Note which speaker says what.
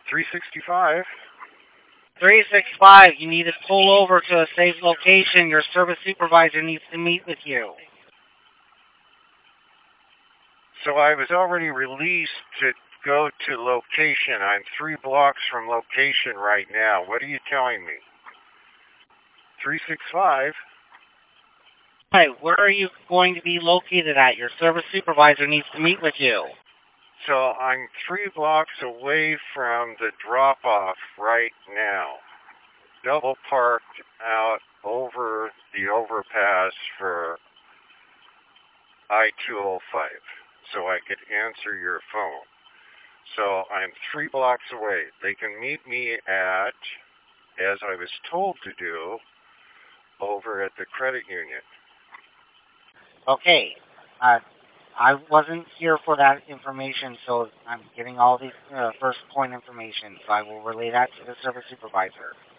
Speaker 1: 365.
Speaker 2: 365, you need to pull over to a safe location. Your service supervisor needs to meet with you.
Speaker 1: So I was already released to go to location. I'm 3 blocks from location right now. What are you telling me? 365?
Speaker 2: Hi, where are you going to be located at? Your service supervisor needs to meet with you.
Speaker 1: So I'm 3 blocks away from the drop-off right now. Double parked out over the overpass for I-205 so I could answer your phone. So I'm 3 blocks away. They can meet me at, as I was told to do, over at the credit union.
Speaker 2: Okay. I wasn't here for that information, so I'm getting all the first point information, so I will relay that to the service supervisor.